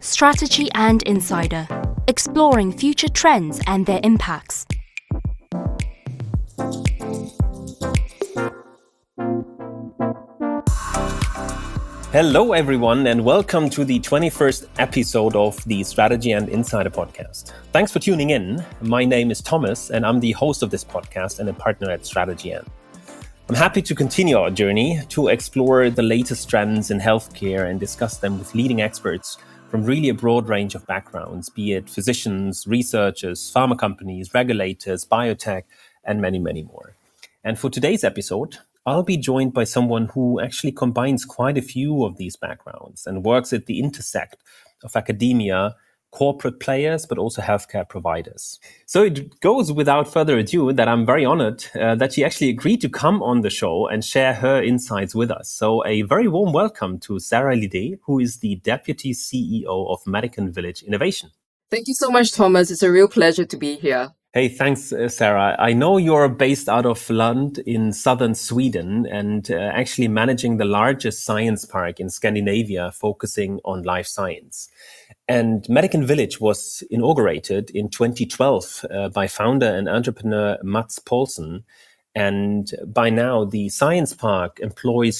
Strategy and Insider, exploring future trends and their impacts. Hello, everyone, and welcome to the 21st episode of the Strategy and Insider podcast. Thanks for tuning in. My name is Thomas, and I'm the host of this podcast and a partner at Strategy N. I'm happy to continue our journey to explore the latest trends in healthcare and discuss them with leading experts from really a broad range of backgrounds, be it physicians, researchers, pharma companies, regulators, biotech, and many, many more. And for today's episode, I'll be joined by someone who actually combines quite a few of these backgrounds and works at the intersect of academia, corporate players, but also healthcare providers. So it goes without further ado that I'm very honored that she actually agreed to come on the show and share her insights with us. So a very warm welcome to Sarah Lidé, who is the Deputy CEO of Medican Village Innovation. Thank you so much, Thomas. It's a real pleasure to be here. Hey, thanks, Sarah. I know you're based out of Lund in southern Sweden and actually managing the largest science park in Scandinavia, focusing on life science. And Medican Village was inaugurated in 2012 by founder and entrepreneur Mats Paulsson. And by now, the science park employs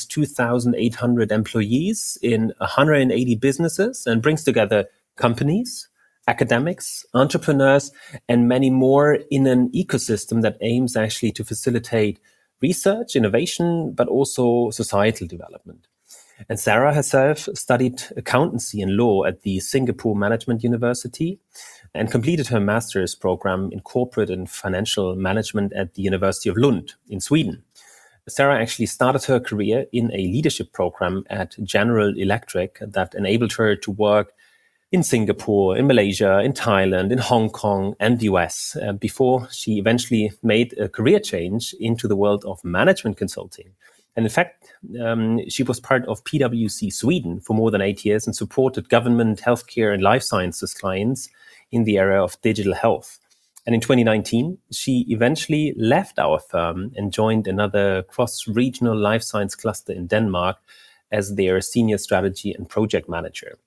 2,800 employees in 180 businesses and brings together companies, academics, entrepreneurs, and many more in an ecosystem that aims actually to facilitate research, innovation, but also societal development. And Sarah herself studied accountancy and law at the Singapore Management University and completed her master's program in corporate and financial management at the University of Lund in Sweden. Sarah actually started her career in a leadership program at General Electric that enabled her to work in Singapore, in Malaysia, in Thailand, in Hong Kong, and the US, before she eventually made a career change into the world of management consulting. And in fact, she was part of PwC Sweden for more than 8 years and supported government, healthcare, and life sciences clients in the area of digital health. And in 2019, she eventually left our firm and joined another cross-regional life science cluster in Denmark as their senior strategy and project manager.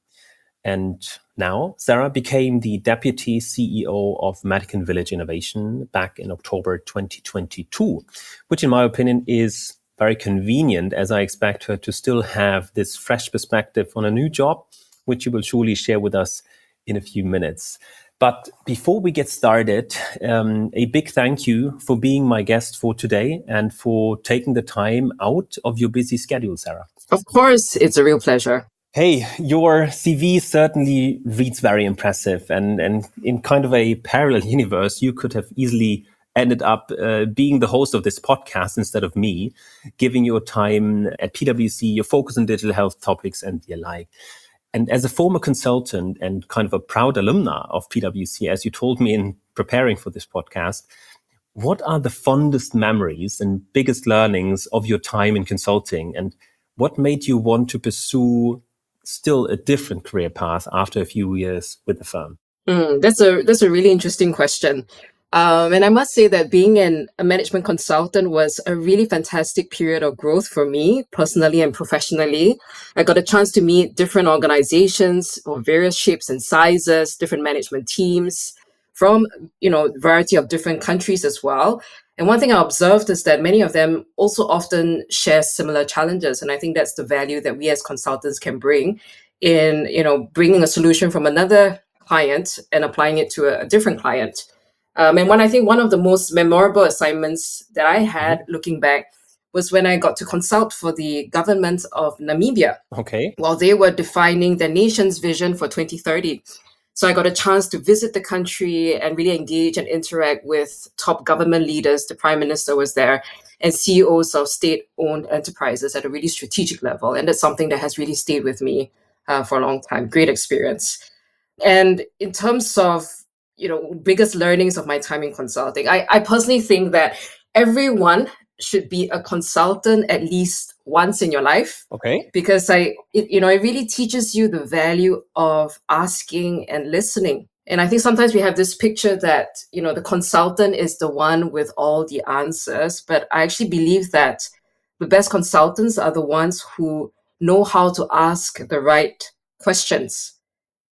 And now Sarah became the Deputy CEO of Medican Village Innovation back in October 2022, which in my opinion is very convenient, as I expect her to still have this fresh perspective on a new job, which she will surely share with us in a few minutes. But before we get started, a big thank you for being my guest for today and for taking the time out of your busy schedule, Sarah. Of course, it's a real pleasure. Hey, your CV certainly reads very impressive, and in kind of a parallel universe, you could have easily ended up being the host of this podcast instead of me, giving your time at PwC, your focus on digital health topics and the like. And as a former consultant and kind of a proud alumna of PwC, as you told me in preparing for this podcast, what are the fondest memories and biggest learnings of your time in consulting? And what made you want to pursue still a different career path after a few years with the firm? That's a really interesting question. And I must say that being a management consultant was a really fantastic period of growth for me, personally and professionally. I got a chance to meet different organizations of various shapes and sizes, different management teams from, a variety of different countries as well. And one thing I observed is that many of them also often share similar challenges. And I think that's the value that we as consultants can bring in, bringing a solution from another client and applying it to a different client. And I think one of the most memorable assignments that I had looking back was when I got to consult for the government of Namibia. Okay. While they were defining their nation's vision for 2030. So I got a chance to visit the country and really engage and interact with top government leaders. The Prime Minister was there and CEOs of state-owned enterprises at a really strategic level. And that's something that has really stayed with me for a long time. Great experience. And in terms of, biggest learnings of my time in consulting, I personally think that everyone should be a consultant at least once in your life. Okay. Because it really teaches you the value of asking and listening. And I think sometimes we have this picture that, the consultant is the one with all the answers. But I actually believe that the best consultants are the ones who know how to ask the right questions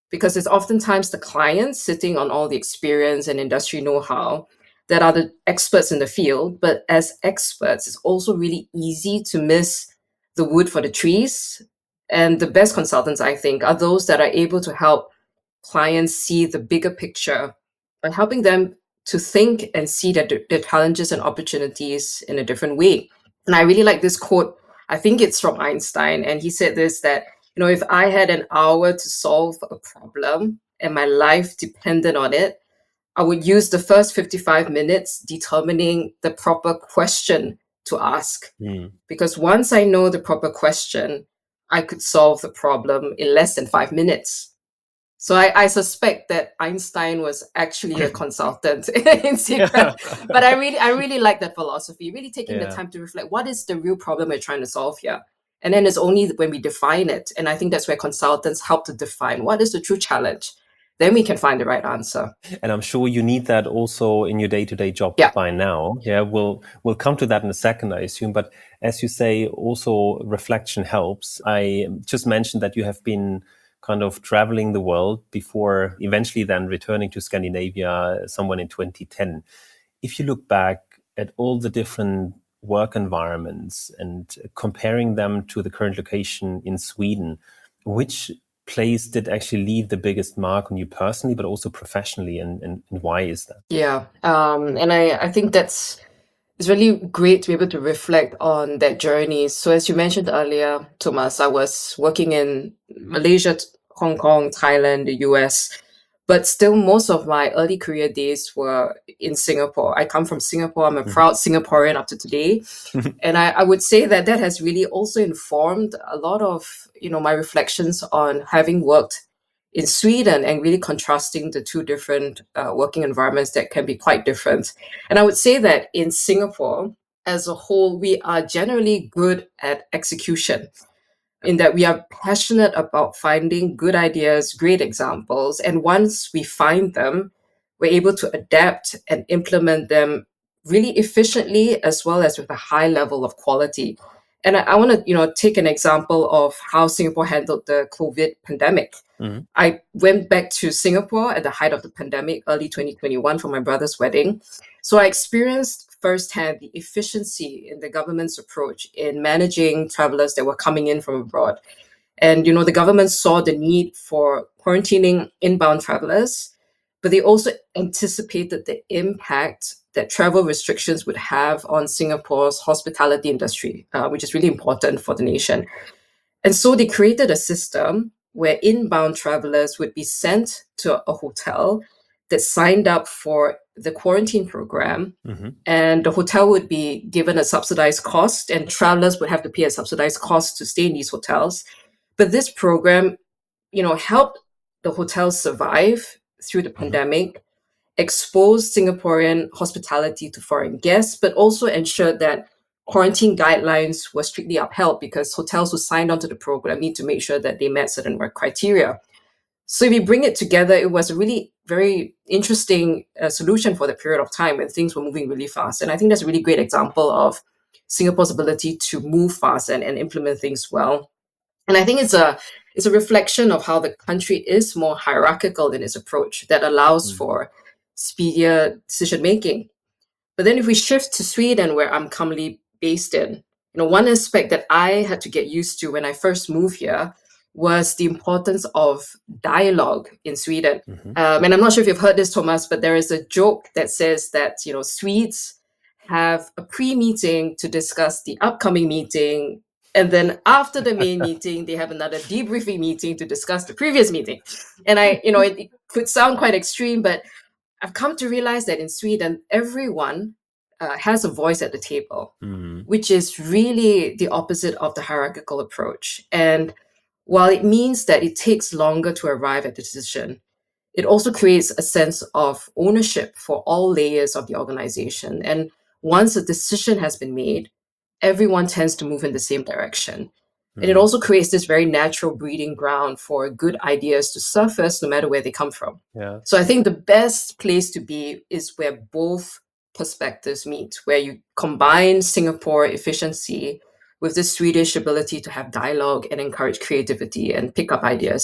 because it's oftentimes the clients sitting on all the experience and industry know-how that are the experts in the field. But as experts, it's also really easy to miss the wood for the trees. And the best consultants, I think, are those that are able to help clients see the bigger picture by helping them to think and see their challenges and opportunities in a different way. And I really like this quote. I think it's from Einstein. And he said this, that, if I had an hour to solve a problem and my life depended on it, I would use the first 55 minutes determining the proper question to ask. Because once I know the proper question, I could solve the problem in less than 5 minutes. So I suspect that Einstein was actually a consultant in secret. But I really like that philosophy, really taking the time to reflect, what is the real problem we're trying to solve here? And then it's only when we define it. And I think that's where consultants help to define what is the true challenge. Then we can find the right answer. And I'm sure you need that also in your day-to-day job by now. Yeah, we'll come to that in a second, I assume. But as you say, also reflection helps. I just mentioned that you have been kind of traveling the world before eventually then returning to Scandinavia somewhere in 2010. If you look back at all the different work environments and comparing them to the current location in Sweden, which place did actually leave the biggest mark on you personally, but also professionally, and why is that? Yeah, and I think it's really great to be able to reflect on that journey. So as you mentioned earlier, Thomas, I was working in Malaysia, Hong Kong, Thailand, the US, but still most of my early career days were in Singapore. I come from Singapore. I'm a proud Singaporean up to today. And I would say that has really also informed a lot of, my reflections on having worked in Sweden and really contrasting the two different working environments that can be quite different. And I would say that in Singapore, as a whole, we are generally good at execution, in that we are passionate about finding good ideas, great examples. And once we find them, we're able to adapt and implement them really efficiently, as well as with a high level of quality. And I want to, take an example of how Singapore handled the COVID pandemic. I went back to Singapore at the height of the pandemic, early 2021, for my brother's wedding. So I experienced firsthand the efficiency in the government's approach in managing travelers that were coming in from abroad. And, the government saw the need for quarantining inbound travelers, but they also anticipated the impact that travel restrictions would have on Singapore's hospitality industry, which is really important for the nation. And so they created a system where inbound travelers would be sent to a hotel that signed up for the quarantine program, and the hotel would be given a subsidized cost, and travelers would have to pay a subsidized cost to stay in these hotels. But this program, helped the hotels survive through the pandemic, expose Singaporean hospitality to foreign guests, but also ensured that quarantine guidelines were strictly upheld, because hotels who signed onto the program need to make sure that they met certain criteria. So if we bring it together, it was a really very interesting solution for the period of time when things were moving really fast. And I think that's a really great example of Singapore's ability to move fast and implement things well. And I think it's a reflection of how the country is more hierarchical in its approach that allows for speedier decision making. But then if we shift to Sweden, where I'm currently based in, one aspect that I had to get used to when I first moved here was the importance of dialogue in Sweden. And I'm not sure if you've heard this, Thomas, but there is a joke that says that, Swedes have a pre-meeting to discuss the upcoming meeting. And then after the main meeting, they have another debriefing meeting to discuss the previous meeting. And it could sound quite extreme, but I've come to realize that in Sweden, everyone has a voice at the table, which is really the opposite of the hierarchical approach. And while it means that it takes longer to arrive at the decision, it also creates a sense of ownership for all layers of the organization. And once a decision has been made, everyone tends to move in the same direction. And it also creates this very natural breeding ground for good ideas to surface, no matter where they come from. Yeah. So I think the best place to be is where both perspectives meet, where you combine Singapore efficiency with the Swedish ability to have dialogue and encourage creativity and pick up ideas.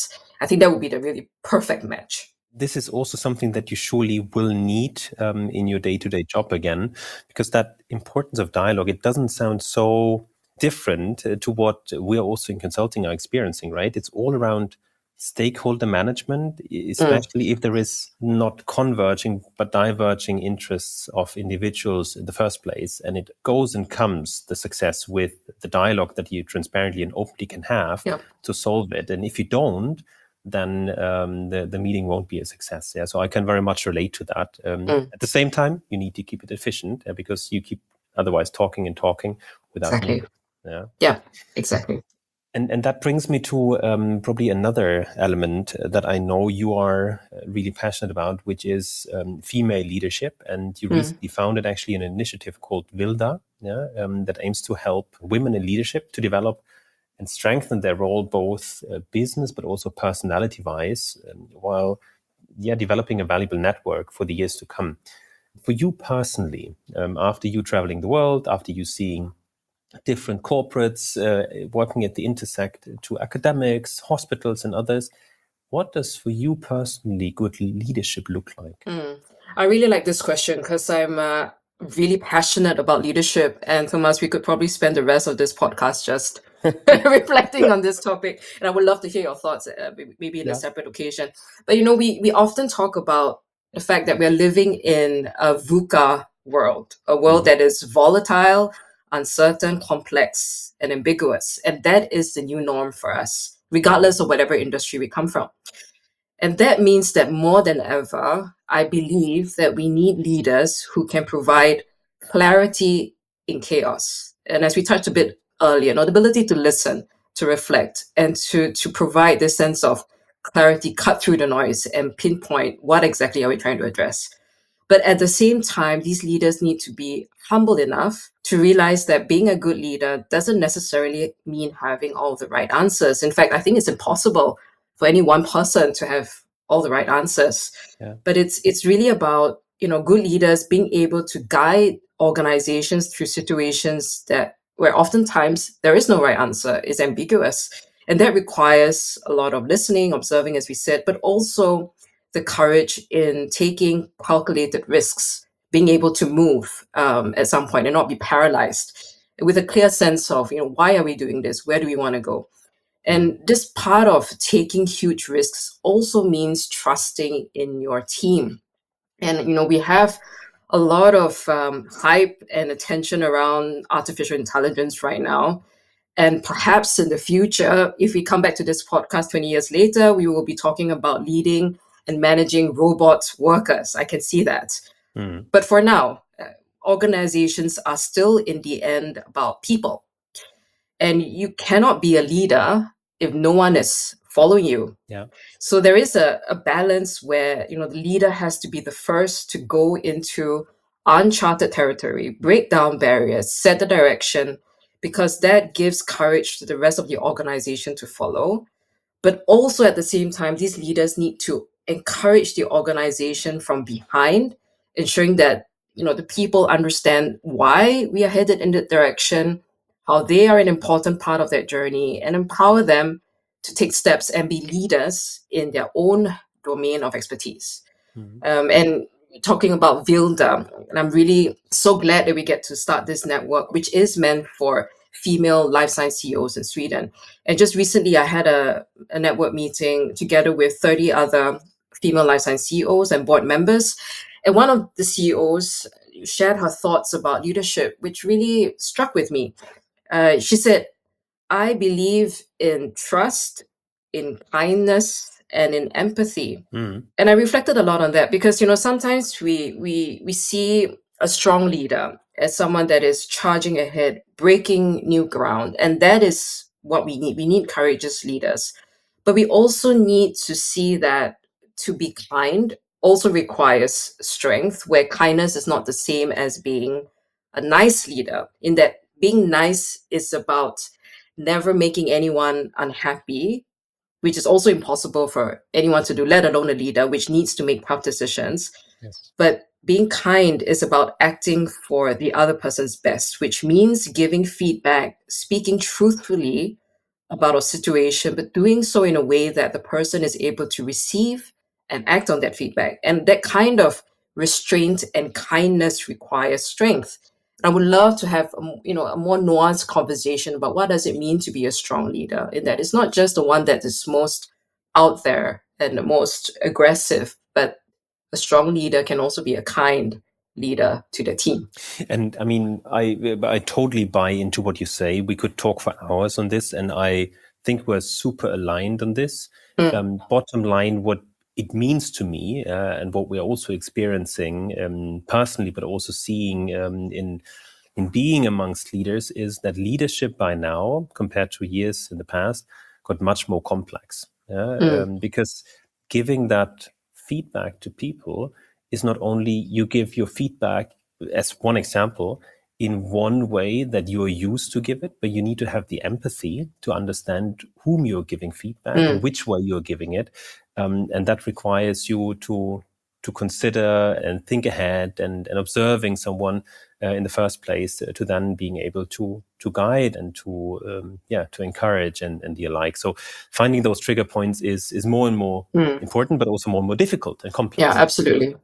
I think that would be the really perfect match. This is also something that you surely will need in your day-to-day job again, because that importance of dialogue, it doesn't sound so different to what we're also in consulting are experiencing, right? It's all around stakeholder management, especially if there is not converging but diverging interests of individuals in the first place. And it goes and comes, the success, with the dialogue that you transparently and openly can have to solve it. And if you don't, then the meeting won't be a success. Yeah, so I can very much relate to that. At the same time, you need to keep it efficient because you keep otherwise talking and talking without Exactly. moving. Yeah, exactly. And that brings me to probably another element that I know you are really passionate about, which is female leadership. And you recently founded actually an initiative called Vilda, that aims to help women in leadership to develop and strengthen their role, both business but also personality-wise, while developing a valuable network for the years to come. For you personally, after you traveling the world, after you seeing different corporates working at the intersect to academics, hospitals, and others, what does for you personally good leadership look like? I really like this question because I'm really passionate about leadership. And Thomas, we could probably spend the rest of this podcast just reflecting on this topic. And I would love to hear your thoughts, maybe in a separate occasion. But, we often talk about the fact that we're living in a VUCA world, a world that is volatile, uncertain, complex, and ambiguous. And that is the new norm for us, regardless of whatever industry we come from. And that means that more than ever, I believe that we need leaders who can provide clarity in chaos. And as we touched a bit earlier, the ability to listen, to reflect, and to provide this sense of clarity, cut through the noise and pinpoint what exactly are we trying to address. But at the same time, these leaders need to be humble enough to realize that being a good leader doesn't necessarily mean having all the right answers. In fact, I think it's impossible for any one person to have all the right answers. But it's really about, good leaders being able to guide organizations through situations where oftentimes there is no right answer, it's ambiguous. And that requires a lot of listening, observing, as we said, but also the courage in taking calculated risks, being able to move at some point and not be paralyzed with a clear sense of, why are we doing this? Where do we want to go? And this part of taking huge risks also means trusting in your team. And, we have a lot of hype and attention around artificial intelligence right now. And perhaps in the future, if we come back to this podcast 20 years later, we will be talking about leading and managing robot workers. I can see that. But for now, organizations are still in the end about people. And you cannot be a leader if no one is following you. So there is a balance where, the leader has to be the first to go into uncharted territory, break down barriers, set the direction, because that gives courage to the rest of the organization to follow. But also at the same time, these leaders need to encourage the organization from behind, ensuring that, the people understand why we are headed in that direction, how they are an important part of that journey, and empower them to take steps and be leaders in their own domain of expertise. And talking about Vilda, and I'm really so glad that we get to start this network, which is meant for female life science CEOs in Sweden. And just recently, I had a network meeting together with 30 other female life science CEOs and board members. And one of the CEOs shared her thoughts about leadership, which really struck with me. She said, I believe in trust, in kindness, and in empathy. And I reflected a lot on that because, sometimes we see a strong leader as someone that is charging ahead, breaking new ground. And that is what we need. We need courageous leaders. But we also need to see that to be kind also requires strength, where kindness is not the same as being a nice leader, in that being nice is about never making anyone unhappy, which is also impossible for anyone to do, let alone a leader, which needs to make tough decisions. But being kind is about acting for the other person's best, which means giving feedback, speaking truthfully about a situation, but doing so in a way that the person is able to receive and act on that feedback. And that kind of restraint and kindness requires strength. I would love to have a more nuanced conversation about what does it mean to be a strong leader, in that it's not just the one that is most out there and the most aggressive, but a strong leader can also be a kind leader to the team. And I mean, I totally buy into what you say. We could talk for hours on this, and I think we're super aligned on this. Bottom line, what it means to me, and what we're also experiencing personally, but also seeing in being amongst leaders, is that leadership by now, compared to years in the past, got much more complex. Because giving that feedback to people is not only you give your feedback, as one example, in one way that you're used to give it, but you need to have the empathy to understand whom you're giving feedback and which way you're giving it. And that requires you to consider and think ahead and observing someone in the first place to then being able to guide and to encourage and the alike. So finding those trigger points is more and more important, but also more and more difficult and complex. Yeah, absolutely.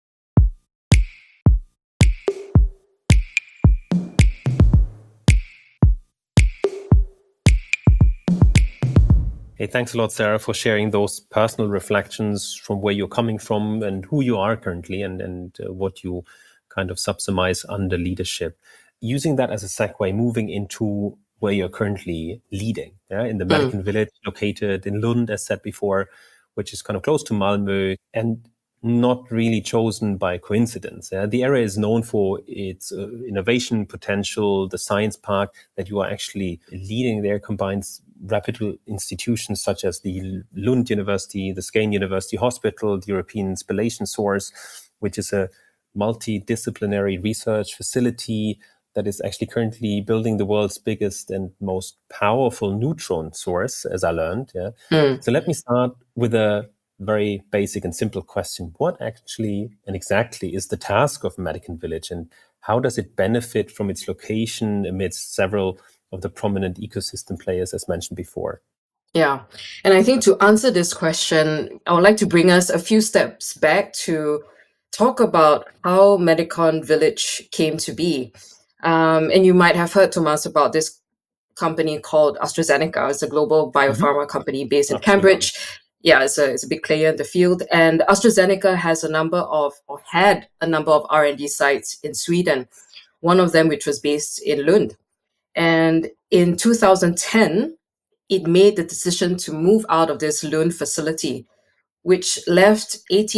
Hey, thanks a lot, Sarah, for sharing those personal reflections from where you're coming from and who you are currently and what you kind of subsume under leadership. Using that as a segue, moving into where you're currently leading, in the Medican Village located in Lund, as said before, which is kind of close to Malmö and not really chosen by coincidence. The area is known for its innovation potential. The science park that you are actually leading there combines reputable institutions such as the Lund University, the Skane University Hospital, the European Spallation Source, which is a multidisciplinary research facility that is actually currently building the world's biggest and most powerful neutron source, as I learned. So let me start with a very basic and simple question. What actually and exactly is the task of Medican Village, and how does it benefit from its location amidst several of the prominent ecosystem players, as mentioned before? Yeah. And I think to answer this question, I would like to bring us a few steps back to talk about how Medicon Village came to be. And you might have heard, Thomas, about this company called AstraZeneca. It's a global biopharma company based in Cambridge. Yeah, it's a big player in the field. And AstraZeneca has had a number of R&D sites in Sweden, one of them which was based in Lund. And in 2010, it made the decision to move out of this Lund facility, which left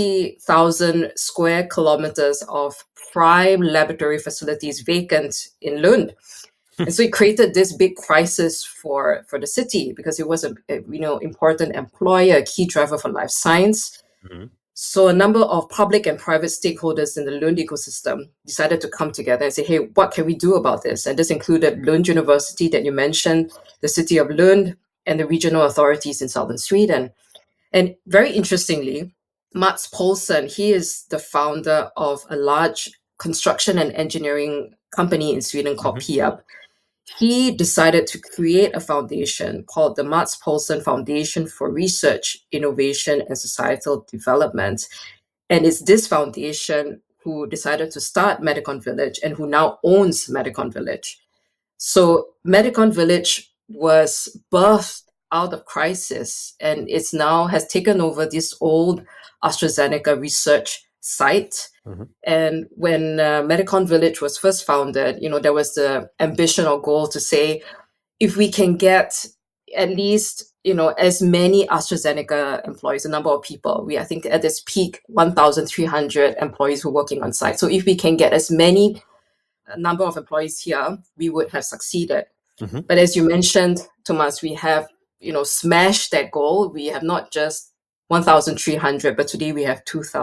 80,000 square kilometers of prime laboratory facilities vacant in Lund. And so it created this big crisis for the city, because it was a important employer, a key driver for life science. So a number of public and private stakeholders in the Lund ecosystem decided to come together and say, hey, what can we do about this? And this included Lund University that you mentioned, the city of Lund, and the regional authorities in southern Sweden. And very interestingly, Mats Paulsson, he is the founder of a large construction and engineering company in Sweden called Peab. He decided to create a foundation called the Mats Paulsson Foundation for Research, Innovation, and Societal Development. And it's this foundation who decided to start Medicon Village and who now owns Medicon Village. So Medicon Village was birthed out of crisis, and it's now has taken over this old AstraZeneca research site. And when Medicon Village was first founded, there was the ambition or goal to say, if we can get at least, as many AstraZeneca employees, a number of people, I think at this peak, 1,300 employees were working on site. So if we can get as many number of employees here, we would have succeeded. But as you mentioned, Thomas, we have, smashed that goal. We have not just 1,300, but today we have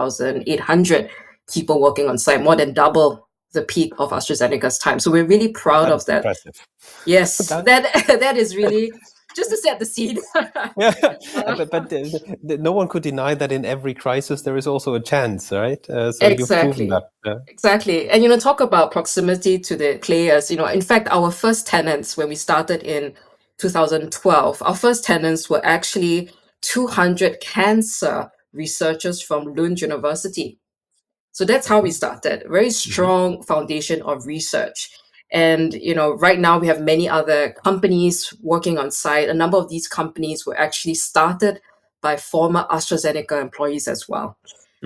2,800 people working on site, more than double the peak of AstraZeneca's time. So we're really proud of that. Impressive. Yes, that is really just to set the scene. But no one could deny that in every crisis there is also a chance, right? So Exactly. you've proven that. Exactly. And, talk about proximity to the players. In fact, our first tenants when we started in 2012, our first tenants were actually 200 cancer researchers from Lund University. So that's how we started. Very strong foundation of research. And right now we have many other companies working on site. A number of these companies were actually started by former AstraZeneca employees as well.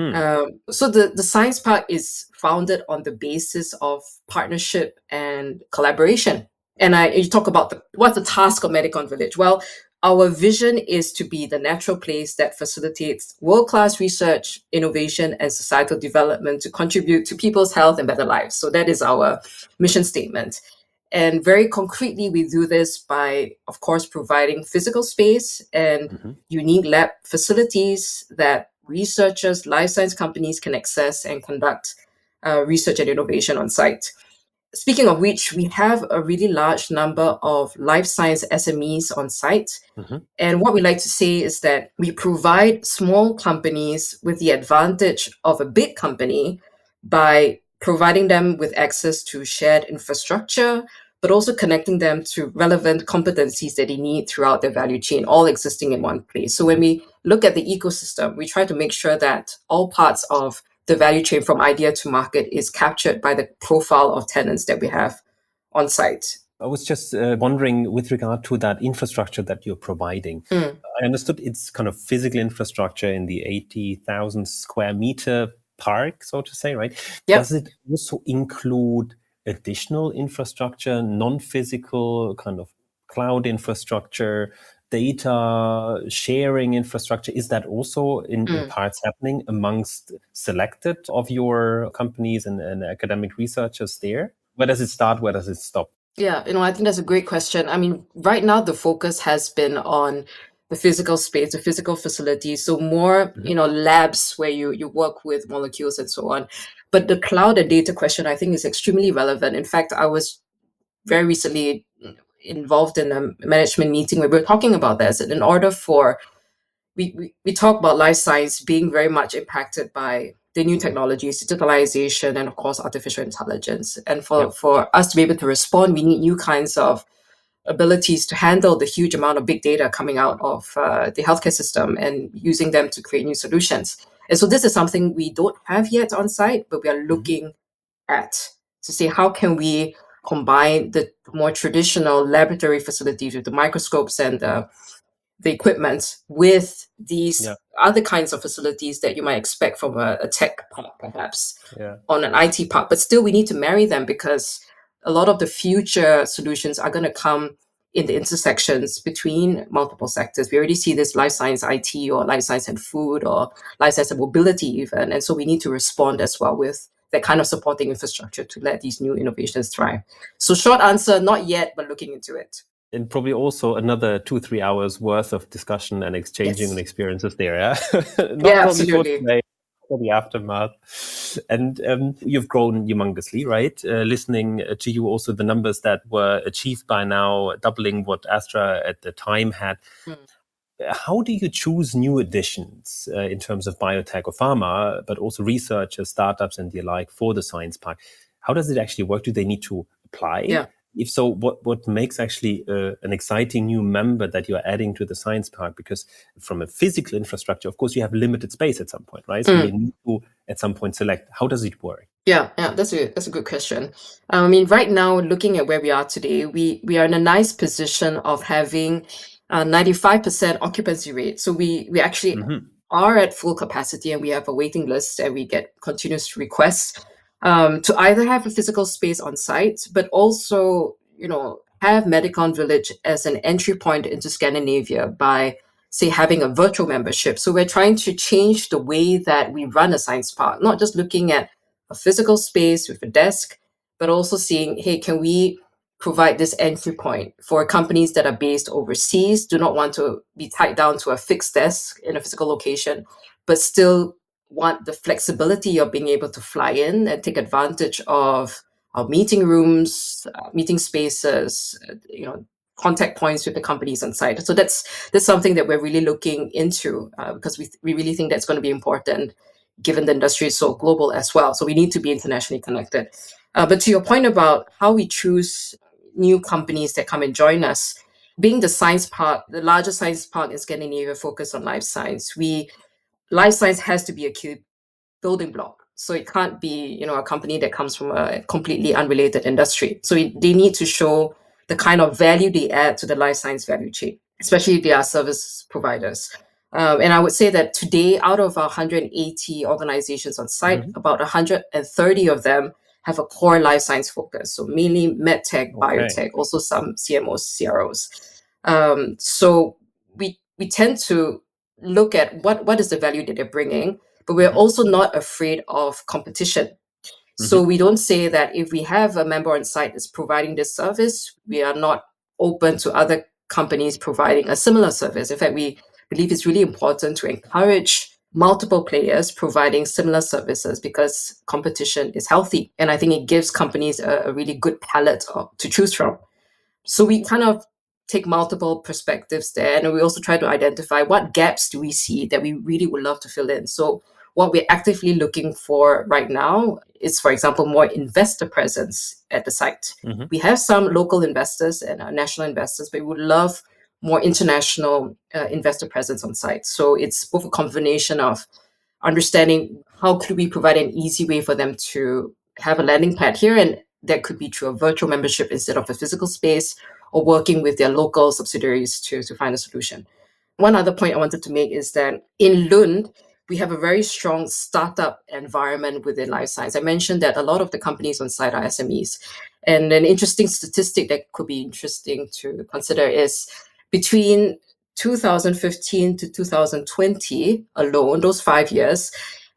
So the Science Park is founded on the basis of partnership and collaboration. And you talk about what's the task of Medicon Village? Well, our vision is to be the natural place that facilitates world-class research, innovation, and societal development to contribute to people's health and better lives. So that is our mission statement. And very concretely, we do this by, of course, providing physical space and unique lab facilities that researchers, life science companies can access and conduct research and innovation on site. Speaking of which, we have a really large number of life science SMEs on site. And what we like to say is that we provide small companies with the advantage of a big company by providing them with access to shared infrastructure, but also connecting them to relevant competencies that they need throughout their value chain, all existing in one place. So when we look at the ecosystem, we try to make sure that all parts of the value chain from idea to market is captured by the profile of tenants that we have on site. I was just wondering with regard to that infrastructure that you're providing. I understood it's kind of physical infrastructure in the 80,000 square meter park, so to say, right? Yep. Does it also include additional infrastructure, non-physical kind of cloud infrastructure, data sharing infrastructure? Is that also in parts happening amongst selected of your companies and academic researchers there? Where does it start? Where does it stop? Yeah, I think that's a great question. I mean, right now the focus has been on the physical space, the physical facilities. So more, labs where you work with molecules and so on. But the cloud and data question, I think, is extremely relevant. In fact, I was very recently involved in a management meeting where we were talking about this. And in order for, we talk about life science being very much impacted by the new technologies, digitalization, and of course, artificial intelligence. And for us to be able to respond, we need new kinds of abilities to handle the huge amount of big data coming out of the healthcare system and using them to create new solutions. And so this is something we don't have yet on site, but we are looking at to see how can we combine the more traditional laboratory facilities with the microscopes and the equipment with these other kinds of facilities that you might expect from a tech park, perhaps, on an IT park. But still, we need to marry them because a lot of the future solutions are going to come in the intersections between multiple sectors. We already see this life science IT or life science and food or life science and mobility even. And so we need to respond as well with that kind of supporting infrastructure to let these new innovations thrive. So short answer, not yet, but looking into it. And probably also another 2-3 hours worth of discussion and exchanging experiences there. Not absolutely. For the aftermath. And you've grown humongously, right? Listening to you also, the numbers that were achieved by now, doubling what Astra at the time had. How do you choose new additions in terms of biotech or pharma, but also researchers, startups and the like for the Science Park? How does it actually work? Do they need to apply? Yeah. If so, what makes actually an exciting new member that you're adding to the Science Park? Because from a physical infrastructure, of course, you have limited space at some point, right? So you need to, at some point, select. How does it work? Yeah, that's a good question. I mean, right now, looking at where we are today, we are in a nice position of having 95% occupancy rate. So we actually are at full capacity and we have a waiting list and we get continuous requests to either have a physical space on site, but also, have Medicon Village as an entry point into Scandinavia by, say, having a virtual membership. So we're trying to change the way that we run a science park, not just looking at a physical space with a desk, but also seeing, hey, can we provide this entry point for companies that are based overseas, do not want to be tied down to a fixed desk in a physical location, but still want the flexibility of being able to fly in and take advantage of our meeting rooms, meeting spaces, contact points with the companies on site. So that's something that we're really looking into because we really think that's going to be important given the industry is so global as well. So we need to be internationally connected. But to your point about how we choose new companies that come and join us, being the science park, the largest science park in Scandinavia focused on life science, life science has to be a key building block. So it can't be, a company that comes from a completely unrelated industry. So they need to show the kind of value they add to the life science value chain, especially if they are service providers. And I would say that today, out of 180 organizations on site, about 130 of them have a core life science focus. So mainly medtech, biotech, also some CMOs, CROs. So we tend to look at what is the value that they're bringing, but we're also not afraid of competition. So we don't say that if we have a member on site that's providing this service, we are not open to other companies providing a similar service. In fact, we believe it's really important to encourage multiple players providing similar services because competition is healthy. And I think it gives companies a really good palette to choose from. So we kind of take multiple perspectives there. And we also try to identify what gaps do we see that we really would love to fill in. So what we're actively looking for right now is, for example, more investor presence at the site. We have some local investors and national investors, but we would love more international investor presence on site. So it's both a combination of understanding how could we provide an easy way for them to have a landing pad here, and that could be through a virtual membership instead of a physical space, or working with their local subsidiaries to find a solution. One other point I wanted to make is that in Lund, we have a very strong startup environment within life science. I mentioned that a lot of the companies on site are SMEs. And an interesting statistic that could be interesting to consider is between 2015 to 2020 alone, those 5 years,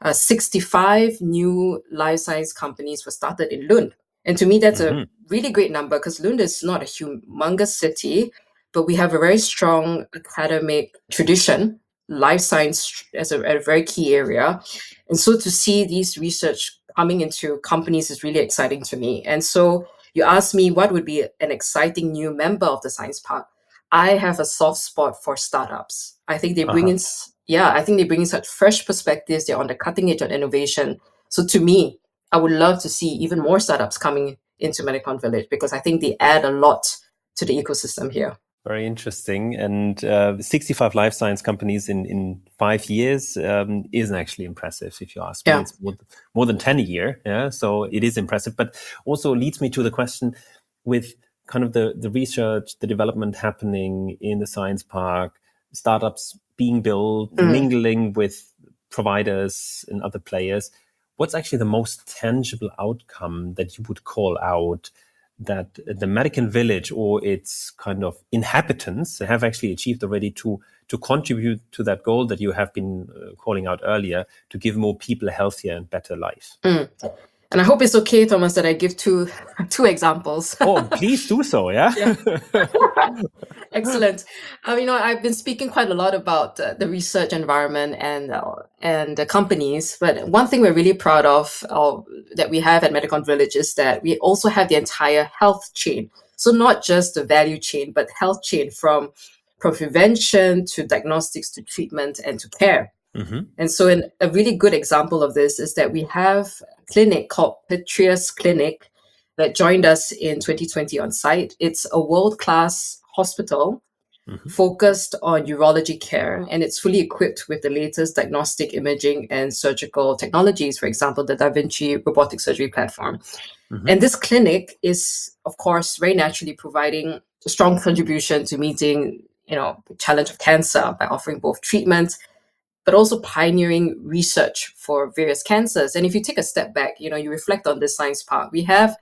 65 new life science companies were started in Lund. And to me, that's a really great number because Lund is not a humongous city, but we have a very strong academic tradition, life science as a very key area. And so to see these research coming into companies is really exciting to me. And so you asked me what would be an exciting new member of the science park. I have a soft spot for startups. I think they bring in, I think they bring in such fresh perspectives. They're on the cutting edge of innovation. So to me, I would love to see even more startups coming into Medicon Village because I think they add a lot to the ecosystem here. Very interesting. And 65 life science companies in 5 years isn't actually impressive, if you ask me. It's more than 10 a year. Yeah, so it is impressive. But also leads me to the question with kind of the research, the development happening in the science park, startups being built, mingling with providers and other players. What's actually the most tangible outcome that you would call out that the Medicon Village or its kind of inhabitants have actually achieved already to contribute to that goal that you have been calling out earlier, to give more people a healthier and better life? And I hope it's okay, Thomas, that I give two examples. Oh, please do so, yeah? Excellent. I've been speaking quite a lot about the research environment and the companies, but one thing we're really proud of that we have at Medicon Village is that we also have the entire health chain. So not just the value chain, but health chain from prevention to diagnostics to treatment and to care. And so a really good example of this is that we have a clinic called Petrius Clinic that joined us in 2020 on site. It's a world-class hospital focused on urology care, and it's fully equipped with the latest diagnostic imaging and surgical technologies, for example, the Da Vinci robotic surgery platform. And this clinic is, of course, very naturally providing a strong contribution to meeting, the challenge of cancer by offering both treatment but also pioneering research for various cancers. And if you take a step back, you reflect on this science park, we have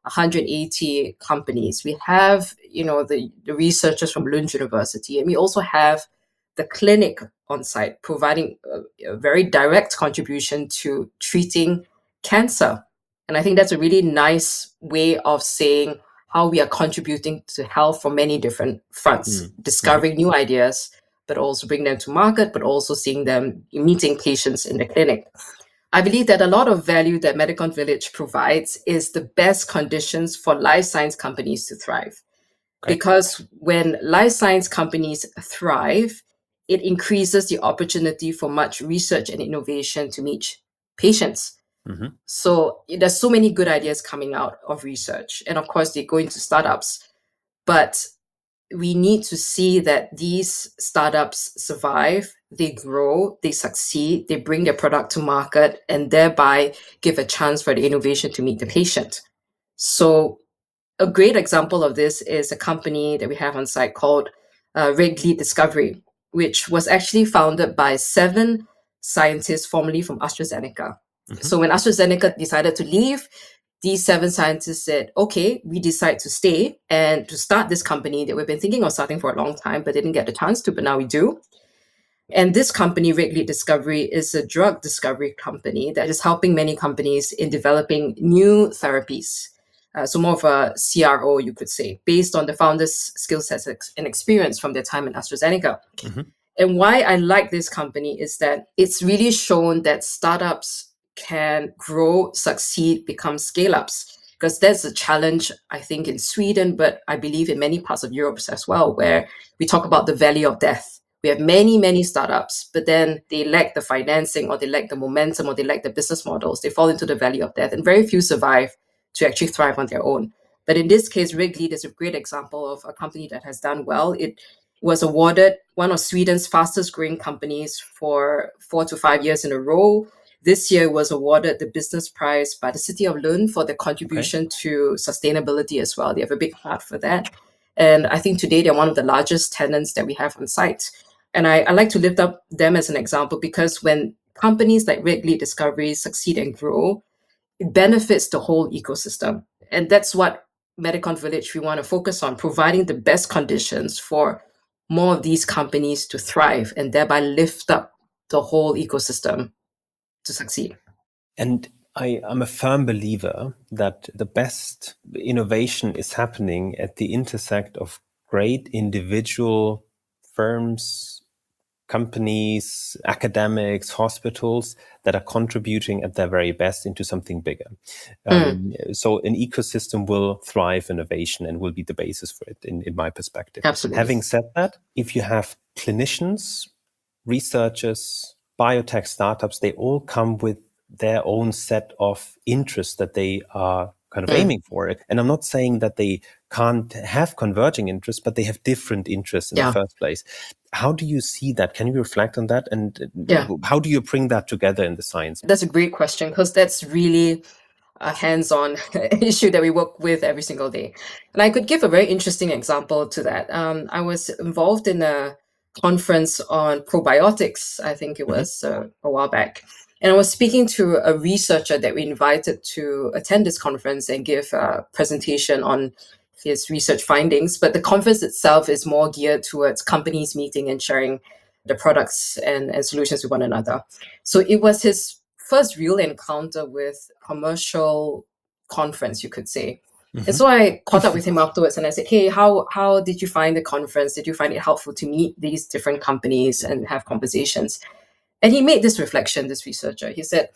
180 companies. We have, the researchers from Lund University, and we also have the clinic on site providing a very direct contribution to treating cancer. And I think that's a really nice way of saying how we are contributing to health from many different fronts, discovering new ideas, but also bring them to market, but also seeing them meeting patients in the clinic. I believe that a lot of value that Medicon Village provides is the best conditions for life science companies to thrive. Okay. Because when life science companies thrive, it increases the opportunity for much research and innovation to meet patients. So there's so many good ideas coming out of research. And of course, they go into startups. But we need to see that these startups survive, they grow, they succeed, they bring their product to market, and thereby give a chance for the innovation to meet the patient. So a great example of this is a company that we have on site called Red Discovery, which was actually founded by 7 scientists formerly from AstraZeneca. So when AstraZeneca decided to leave, these 7 scientists said, okay, we decide to stay and to start this company that we've been thinking of starting for a long time, but didn't get the chance to, but now we do. And this company, Red Discovery, is a drug discovery company that is helping many companies in developing new therapies. So more of a CRO, you could say, based on the founders' skill sets and experience from their time in AstraZeneca. And why I like this company is that it's really shown that startups can grow, succeed, become scale-ups. Because that's a challenge, I think, in Sweden, but I believe in many parts of Europe as well, where we talk about the valley of death. We have many, many startups, but then they lack the financing, or they lack the momentum, or they lack the business models. They fall into the valley of death, and very few survive to actually thrive on their own. But in this case, Wrigley is a great example of a company that has done well. It was awarded one of Sweden's fastest growing companies for 4 to 5 years in a row. This year was awarded the business prize by the city of Lund for their contribution to sustainability as well. They have a big heart for that. And I think today they're one of the largest tenants that we have on site. And I like to lift up them as an example, because when companies like Red Discovery succeed and grow, it benefits the whole ecosystem. And that's what Medicon Village, we want to focus on, providing the best conditions for more of these companies to thrive and thereby lift up the whole ecosystem to succeed. And I'm a firm believer that the best innovation is happening at the intersect of great individual firms, companies, academics, hospitals that are contributing at their very best into something bigger. So an ecosystem will thrive innovation and will be the basis for it, in my perspective. Absolutely. Having said that, if you have clinicians, researchers, biotech startups, they all come with their own set of interests that they are kind of aiming for it. And I'm not saying that they can't have converging interests, but they have different interests in the first place. How do you see that? Can you reflect on that? And how do you bring that together in the science? That's a great question, because that's really a hands-on issue that we work with every single day. And I could give a very interesting example to that. I was involved in a conference on probiotics, I think it was a while back. And I was speaking to a researcher that we invited to attend this conference and give a presentation on his research findings. But the conference itself is more geared towards companies meeting and sharing the products and solutions with one another. So it was his first real encounter with commercial conference, you could say. And so I caught up with him afterwards and I said, hey, how did you find the conference? Did you find it helpful to meet these different companies and have conversations? And he made this reflection, this researcher. He said,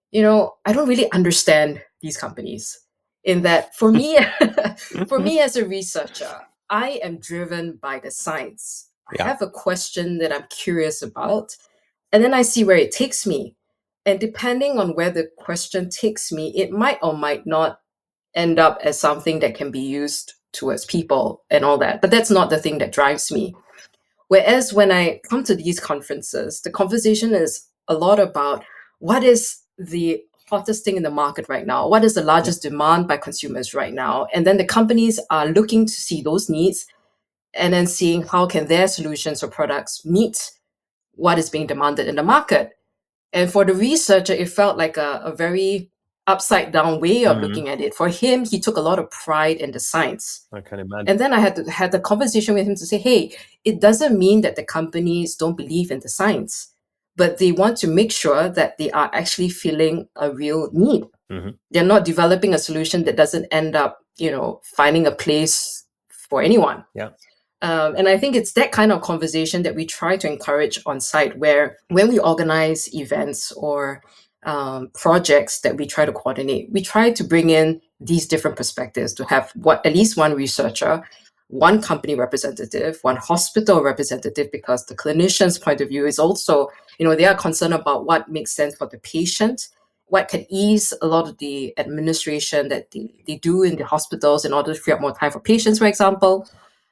I don't really understand these companies, in that for me, for me as a researcher, I am driven by the science. I have a question that I'm curious about, and then I see where it takes me. And depending on where the question takes me, it might or might not end up as something that can be used towards people and all that. But that's not the thing that drives me. Whereas when I come to these conferences, the conversation is a lot about what is the hottest thing in the market right now? What is the largest demand by consumers right now? And then the companies are looking to see those needs and then seeing how can their solutions or products meet what is being demanded in the market. And for the researcher, it felt like a very upside down way of looking at it. For him, he took a lot of pride in the science. I can imagine. And then I had the conversation with him to say, hey, it doesn't mean that the companies don't believe in the science, but they want to make sure that they are actually filling a real need. They're not developing a solution that doesn't end up, finding a place for anyone. And I think it's that kind of conversation that we try to encourage on site, where when we organize events or projects that we try to coordinate, we try to bring in these different perspectives to have at least one researcher, one company representative, one hospital representative, because the clinician's point of view is also, they are concerned about what makes sense for the patient, what can ease a lot of the administration that they do in the hospitals in order to free up more time for patients, for example.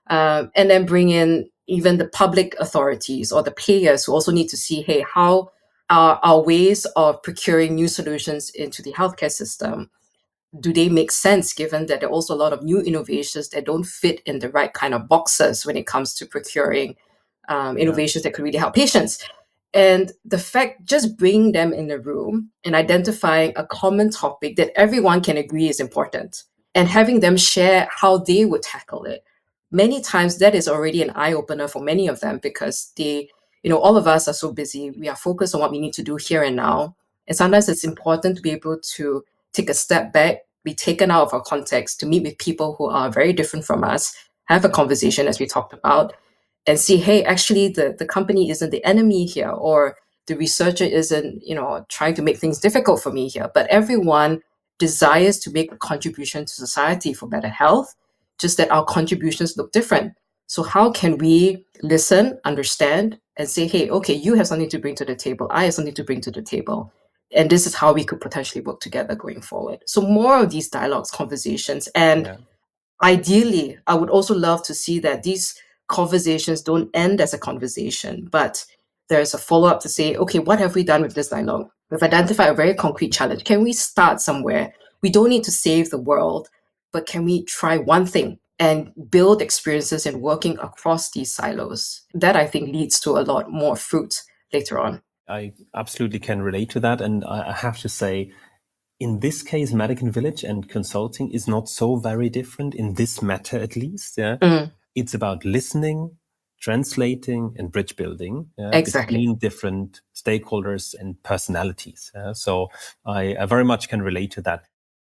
and then bring in even the public authorities or the players who also need to see, hey, how are our ways of procuring new solutions into the healthcare system? Do they make sense given that there are also a lot of new innovations that don't fit in the right kind of boxes when it comes to procuring innovations that could really help patients? And the fact, just bringing them in the room and identifying a common topic that everyone can agree is important and having them share how they would tackle it. Many times that is already an eye opener for many of them because all of us are so busy. We are focused on what we need to do here and now. And sometimes it's important to be able to take a step back, be taken out of our context, to meet with people who are very different from us, have a conversation as we talked about, and see, hey, actually the company isn't the enemy here, or the researcher isn't, trying to make things difficult for me here. But everyone desires to make a contribution to society for better health, just that our contributions look different. So how can we listen, understand, and say, hey, okay, you have something to bring to the table, I have something to bring to the table. And this is how we could potentially work together going forward. So more of these dialogues, conversations, and ideally, I would also love to see that these conversations don't end as a conversation, but there's a follow-up to say, okay, what have we done with this dialogue? We've identified a very concrete challenge. Can we start somewhere? We don't need to save the world, but can we try one thing and build experiences in working across these silos? That I think leads to a lot more fruit later on. I absolutely can relate to that. And I have to say, in this case, Medican Village and consulting is not so very different in this matter, at least. It's about listening, translating, and bridge building between different stakeholders and personalities. So I very much can relate to that.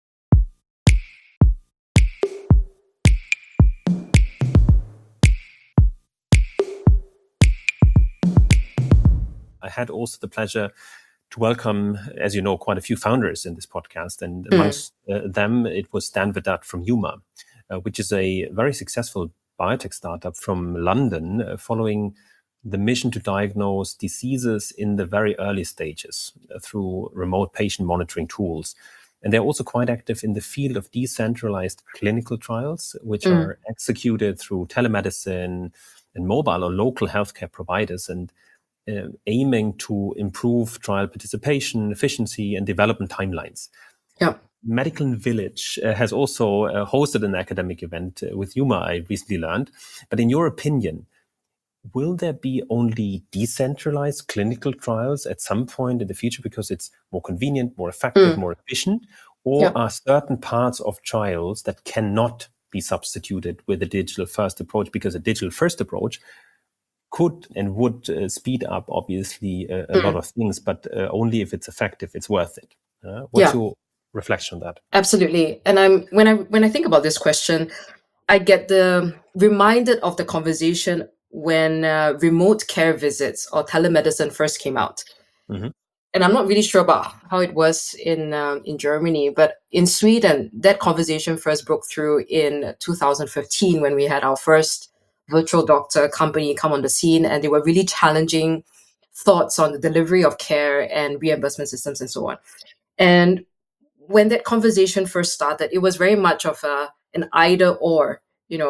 I had also the pleasure to welcome, as you know, quite a few founders in this podcast. And amongst them, it was Dan Vedat from Yuma, which is a very successful biotech startup from London, following the mission to diagnose diseases in the very early stages through remote patient monitoring tools. And they're also quite active in the field of decentralized clinical trials, which are executed through telemedicine and mobile or local healthcare providers, and aiming to improve trial participation, efficiency, and development timelines. Medical Village has also hosted an academic event with Yuma, I recently learned. But in your opinion, will there be only decentralized clinical trials at some point in the future because it's more convenient, more effective, more efficient? Or are certain parts of trials that cannot be substituted with a digital first approach, because a digital first approach could and would speed up, obviously, a lot of things, but only if it's effective, it's worth it. What's your reflection on that? Absolutely. And when I think about this question, I get reminded of the conversation when remote care visits or telemedicine first came out. And I'm not really sure about how it was in Germany, but in Sweden, that conversation first broke through in 2015 when we had our first virtual doctor company come on the scene, and they were really challenging thoughts on the delivery of care and reimbursement systems and so on. And when that conversation first started, it was very much of an either or,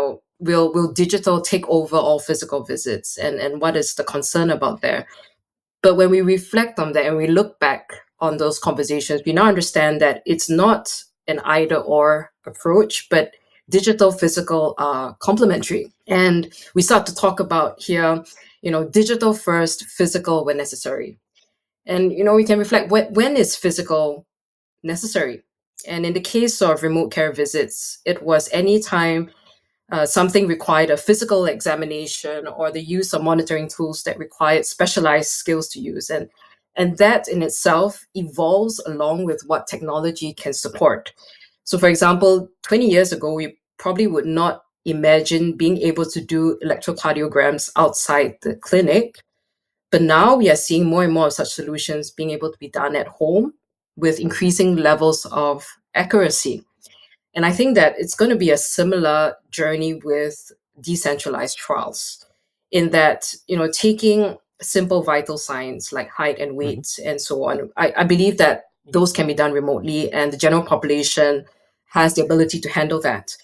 will digital take over all physical visits, and what is the concern about there? But when we reflect on that and we look back on those conversations, we now understand that it's not an either or approach, but digital, physical are complementary. And we start to talk about here, digital first, physical when necessary. And, we can reflect when is physical necessary? And in the case of remote care visits, it was anytime something required a physical examination or the use of monitoring tools that required specialized skills to use. And that in itself evolves along with what technology can support. So for example, 20 years ago, we probably would not imagine being able to do electrocardiograms outside the clinic. But now we are seeing more and more of such solutions being able to be done at home with increasing levels of accuracy. And I think that it's going to be a similar journey with decentralized trials, in that, taking simple vital signs like height and weight and so on, I believe that those can be done remotely and the general population has the ability to handle that.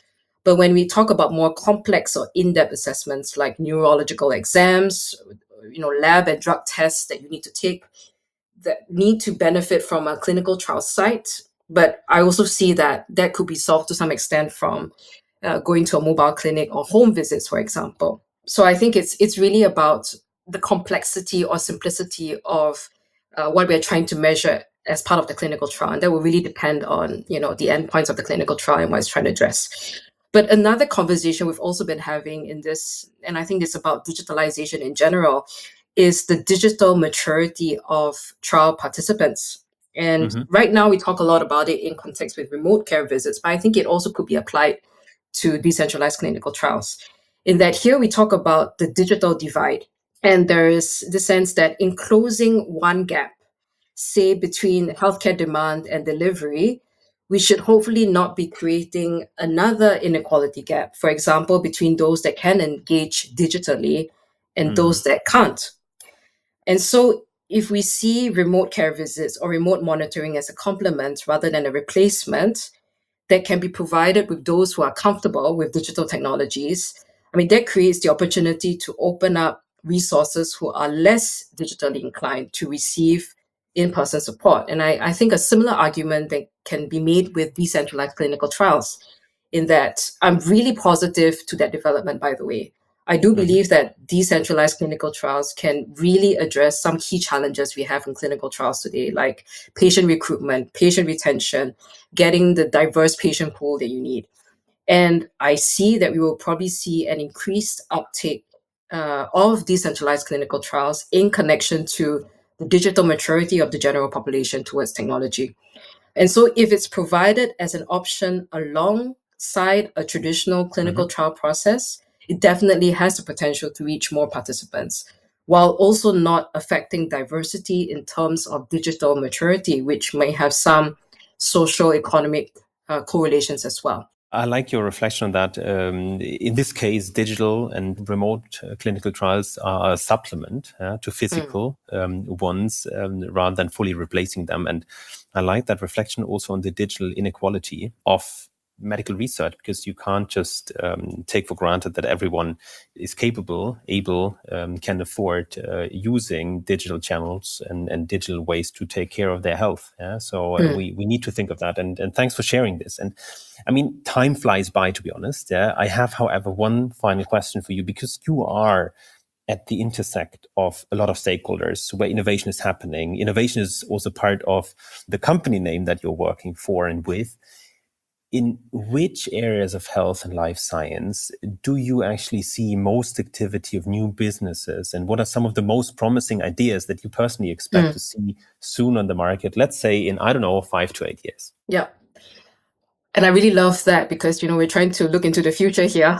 But when we talk about more complex or in-depth assessments like neurological exams, lab and drug tests that you need to take that need to benefit from a clinical trial site. But I also see that that could be solved to some extent from going to a mobile clinic or home visits, for example. So I think it's really about the complexity or simplicity of what we're trying to measure as part of the clinical trial, and that will really depend on the endpoints of the clinical trial and what it's trying to address. But another conversation we've also been having in this, and I think it's about digitalization in general, is the digital maturity of trial participants. And right now we talk a lot about it in context with remote care visits, but I think it also could be applied to decentralized clinical trials. In that here we talk about the digital divide. And there is the sense that in closing one gap, say between healthcare demand and delivery, we should hopefully not be creating another inequality gap, for example, between those that can engage digitally and those that can't. And so if we see remote care visits or remote monitoring as a complement rather than a replacement that can be provided with those who are comfortable with digital technologies, I mean, that creates the opportunity to open up resources who are less digitally inclined to receive in-person support. And I think a similar argument that can be made with decentralized clinical trials, in that I'm really positive to that development, by the way. I do believe that decentralized clinical trials can really address some key challenges we have in clinical trials today, like patient recruitment, patient retention, getting the diverse patient pool that you need. And I see that we will probably see an increased uptake of decentralized clinical trials in connection to the digital maturity of the general population towards technology. And so if it's provided as an option alongside a traditional clinical trial process, it definitely has the potential to reach more participants, while also not affecting diversity in terms of digital maturity, which may have some social economic correlations as well. I like your reflection on that. In this case, digital and remote clinical trials are a supplement to physical ones rather than fully replacing them. And I like that reflection also on the digital inequality of medical research, because you can't just take for granted that everyone is capable, able, can afford using digital channels and digital ways to take care of their health. Yeah? So we need to think of that. And thanks for sharing this. And I mean, time flies by, to be honest. Yeah? I have, however, one final question for you, because you are at the intersect of a lot of stakeholders where innovation is happening. Innovation is also part of the company name that you're working for and with. In which areas of health and life science do you actually see most activity of new businesses? And what are some of the most promising ideas that you personally expect to see soon on the market, let's say in, 5 to 8 years? Yeah. And I really love that, because we're trying to look into the future here.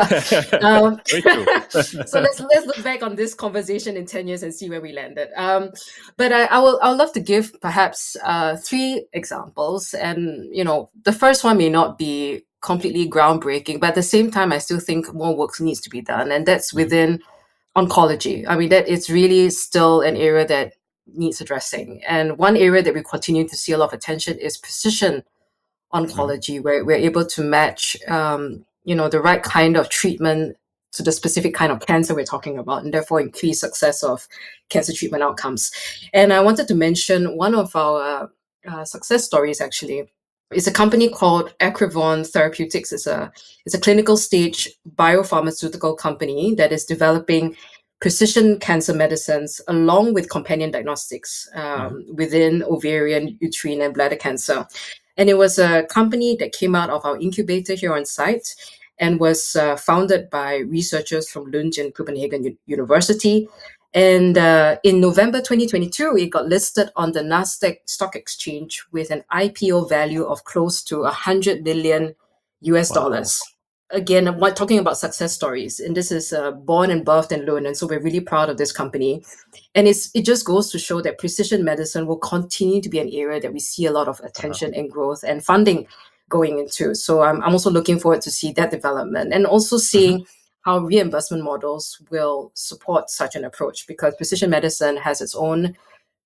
Very true. So let's look back on this conversation in 10 years and see where we landed. But I'll love to give perhaps 3 examples. And the first one may not be completely groundbreaking, but at the same time, I still think more work needs to be done, and that's within oncology. I mean, that it's really still an area that needs addressing. And one area that we continue to see a lot of attention is precision oncology, where we're able to match, the right kind of treatment to the specific kind of cancer we're talking about, and therefore increase success of cancer treatment outcomes. And I wanted to mention one of our success stories, actually. It's a company called Acrivon Therapeutics. It's a clinical stage biopharmaceutical company that is developing precision cancer medicines along with companion diagnostics within ovarian, uterine, and bladder cancer. And it was a company that came out of our incubator here on site and was founded by researchers from Lund and Copenhagen University. And in November 2022, it got listed on the Nasdaq Stock Exchange with an IPO value of close to $100 million US dollars. Again, I'm talking about success stories, and this is born and birthed in Lund, and so we're really proud of this company. And it just goes to show that precision medicine will continue to be an area that we see a lot of attention and growth and funding going into. So I'm also looking forward to see that development, and also seeing how reimbursement models will support such an approach, because precision medicine has its own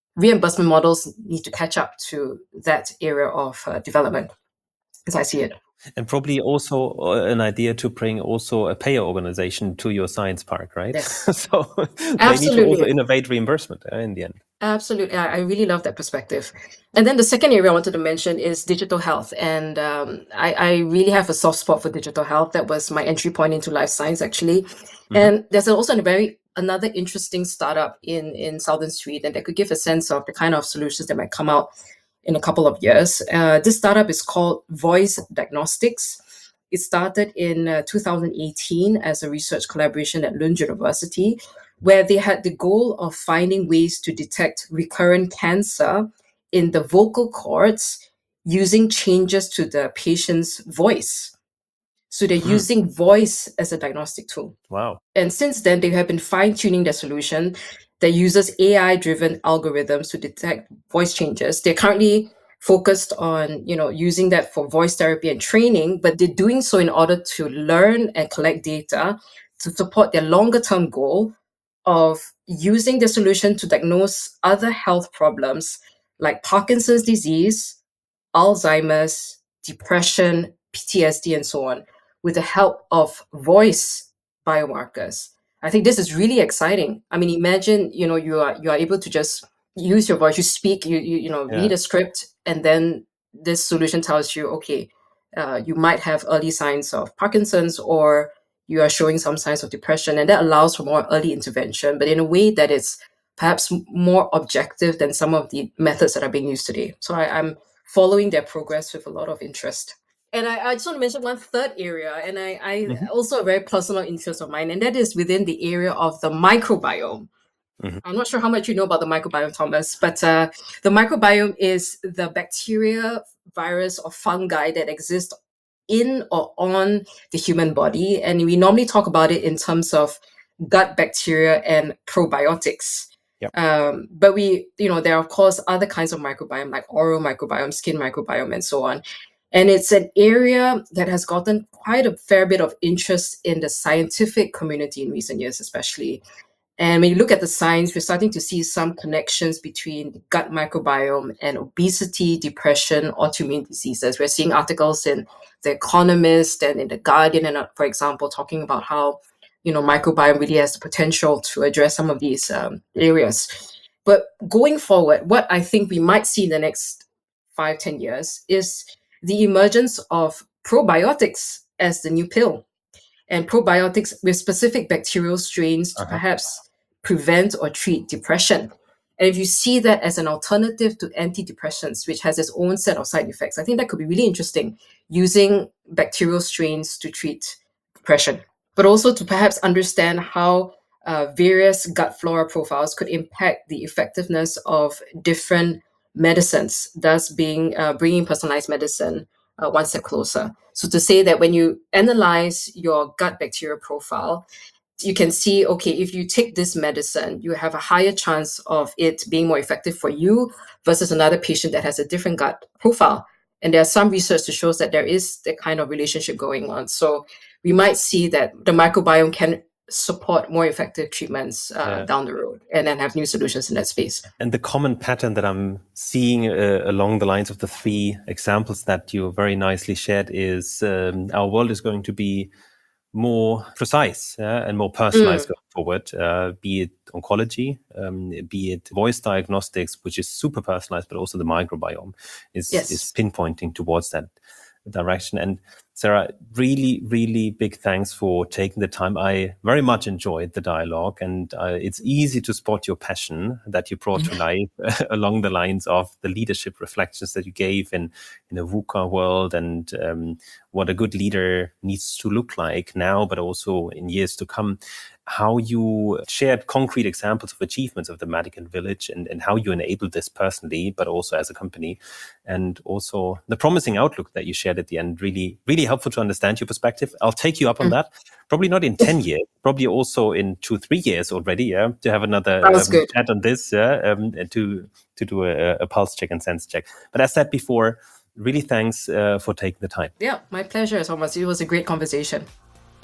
reimbursement models need to catch up to that area of development, as I see it. And probably also an idea to bring also a payer organization to your science park, right? Yes. So they need to also Absolutely. innovate reimbursement in the end. Absolutely. I really love that perspective. And then the second area I wanted to mention is digital health. And I really have a soft spot for digital health. That was my entry point into life science, actually. And there's also another interesting startup in southern Sweden that could give a sense of the kind of solutions that might come out in a couple of years. This startup is called Voice Diagnostics. It started in 2018 as a research collaboration at Lund University, where they had the goal of finding ways to detect recurrent cancer in the vocal cords using changes to the patient's voice. So they're using voice as a diagnostic tool. Wow. And since then, they have been fine-tuning their solution that uses AI-driven algorithms to detect voice changes. They're currently focused on, using that for voice therapy and training, but they're doing so in order to learn and collect data to support their longer-term goal of using the solution to diagnose other health problems like Parkinson's disease, Alzheimer's, depression, PTSD, and so on, with the help of voice biomarkers. I think this is really exciting. I mean, imagine you are able to just use your voice, you speak, read Yeah. a script, and then this solution tells you, okay, you might have early signs of Parkinson's, or you are showing some signs of depression, and that allows for more early intervention, but in a way that is perhaps more objective than some of the methods that are being used today. So I'm following their progress with a lot of interest. And I just want to mention one third area, and I also a very personal interest of mine, and that is within the area of the microbiome. I'm not sure how much you know about the microbiome, Thomas, but the microbiome is the bacteria, virus, or fungi that exist in or on the human body. And we normally talk about it in terms of gut bacteria and probiotics. Yep. But there are, of course, other kinds of microbiome like oral microbiome, skin microbiome, and so on. And it's an area that has gotten quite a fair bit of interest in the scientific community in recent years, especially. And when you look at the science, we're starting to see some connections between the gut microbiome and obesity, depression, autoimmune diseases. We're seeing articles in The Economist and in The Guardian, and for example, talking about how microbiome really has the potential to address some of these areas. But going forward, what I think we might see in the next 5-10 years is the emergence of probiotics as the new pill, and probiotics with specific bacterial strains to perhaps prevent or treat depression. And if you see that as an alternative to antidepressants, which has its own set of side effects, I think that could be really interesting, using bacterial strains to treat depression, but also to perhaps understand how various gut flora profiles could impact the effectiveness of different medicines, thus bringing personalized medicine one step closer. So to say that when you analyze your gut bacteria profile, you can see, okay, if you take this medicine, you have a higher chance of it being more effective for you versus another patient that has a different gut profile. And there's some research that shows that there is that kind of relationship going on. So we might see that the microbiome can support more effective treatments down the road, and then have new solutions in that space. And the common pattern that I'm seeing along the lines of the three examples that you very nicely shared is our world is going to be more precise and more personalized going forward, be it oncology, be it voice diagnostics, which is super personalized, but also the microbiome is pinpointing towards that direction. And Sarah, really, really big thanks for taking the time. I very much enjoyed the dialogue, and it's easy to spot your passion that you brought to life along the lines of the leadership reflections that you gave in a VUCA world, and what a good leader needs to look like now, but also in years to come. How you shared concrete examples of achievements of the Madigan Village, and how you enabled this personally, but also as a company, and also the promising outlook that you shared at the end. Really, really helpful to understand your perspective. I'll take you up on that. Probably not in 10 years, probably also in 2-3 years already, to have another chat on this, and to do a pulse check and sense check. But as said before, really thanks for taking the time. Yeah, my pleasure, Thomas. It was a great conversation.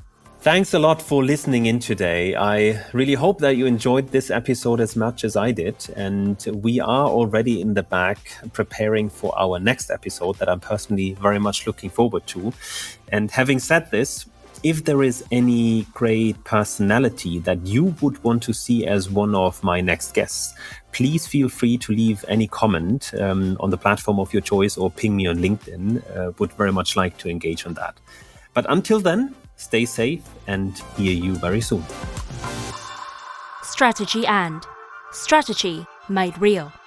Thanks a lot for listening in today. I really hope that you enjoyed this episode as much as I did. And we are already in the back preparing for our next episode that I'm personally very much looking forward to. And having said this, if there is any great personality that you would want to see as one of my next guests, please feel free to leave any comment on the platform of your choice or ping me on LinkedIn. Would very much like to engage on that. But until then, stay safe and hear you very soon. Strategy made real.